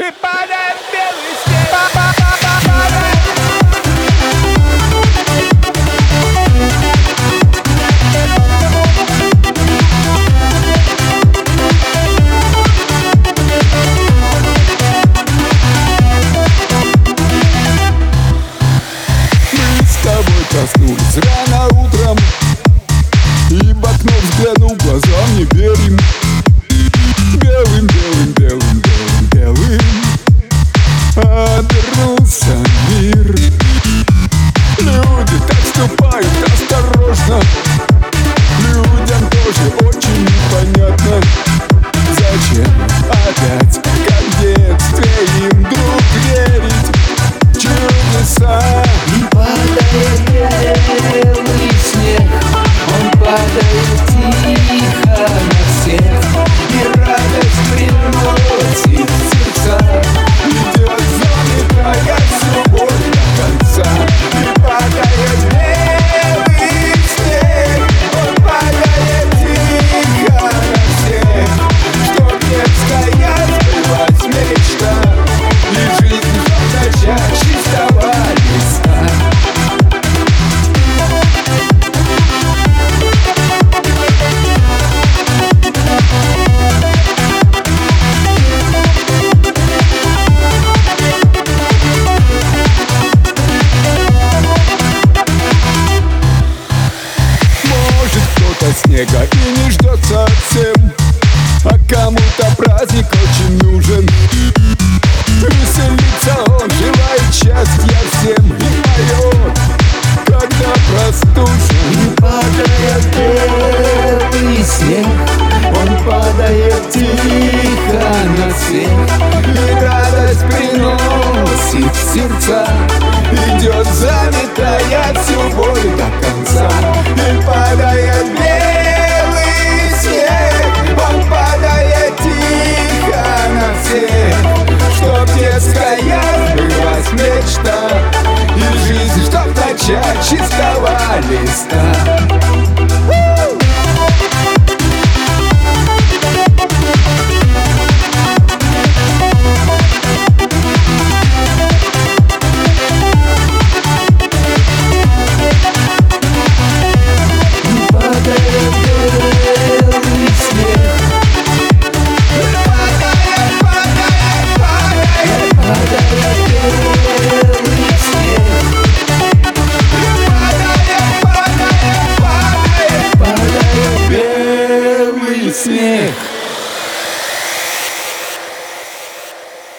и падает белый снег. Мы с тобой проснулись рано утром, и в окно взглянул, глазам не верим. Белым, белым, белым, белым, белым обернулся мир. Люди так ступают осторожно, людям тоже очень непонятно, зачем опять, как в детстве, им вдруг верить в чудеса. И падает белый снег, он падает тихо на всех, и радость приносит в сердца. Идет заметая любовь до конца. И падает белый снег, он падает тихо на всех, чтоб детская сбылась мечта, И жизнь начать чистого листа. может кто-то снега и не ждет совсем, а кому-то праздник очень нужен. Веселится он, желает счастья всем и поет, когда простужен. И падает белый снег, он падает тихо на всех, И радость приносит в сердца. Идет заметая всю боль до конца. И падает белый снег, он падает тихо на всех, чтоб детская сбылась мечта, И жизнь, чтоб начать чистого листа.